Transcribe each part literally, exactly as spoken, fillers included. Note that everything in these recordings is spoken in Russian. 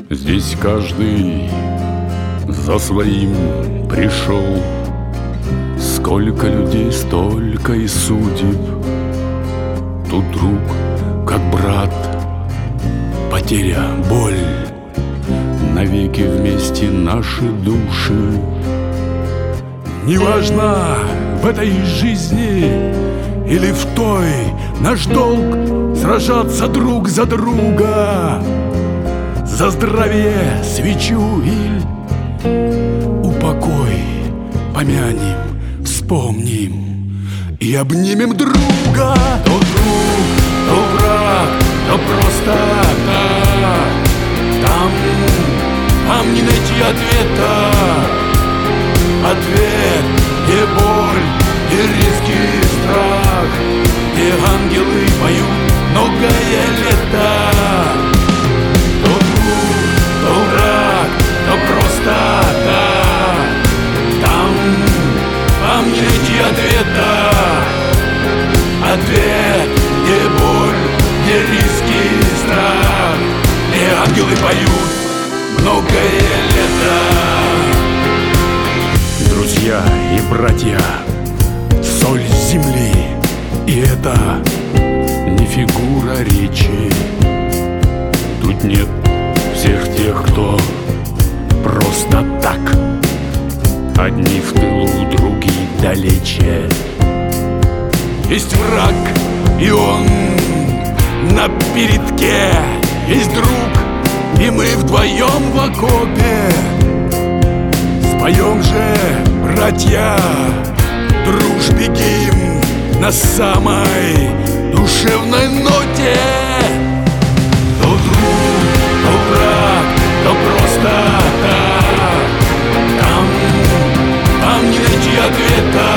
Здесь каждый за своим пришел. Сколько людей, столько и судеб. Тут друг, как брат, потеря, боль. Навеки вместе наши души. Неважно, в этой жизни или в той, наш долг сражаться друг за друга. За здравие свечу или упокой помянем, вспомним и обнимем друга. То друг, то враг, то просто так. Там, там не найти ответа. Ответ, где боль, где риски и страх, где ангелы поют многое лето. То друг, то враг, то просто так. Там, там не найти ответа. Ответ, где боль, где риски и страх, где ангелы поют многое лето. Друзья и братья, соль земли, и это не фигура речи. Тут нет всех тех, кто просто так. Одни в тылу, другие далече. Есть враг, и он на передке. Есть друг, и мы вдвоем в окопе. Споем же, братья, дружбе гимн на самой душевной ноте. То друг, то враг, то просто так. Там, там не найти ответа.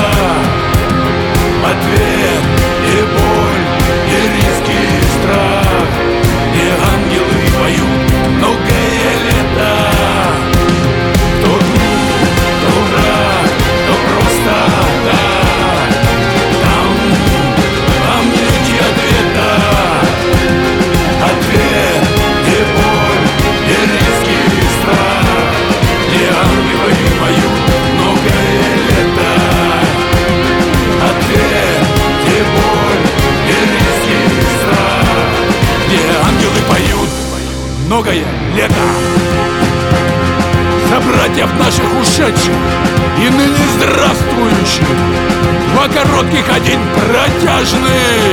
Ответ, и боль, и риски, и страх, где ангелы поют многое лето. Многое лето. За братьев наших ушедших и ныне здравствующих. Два коротких, один протяжный.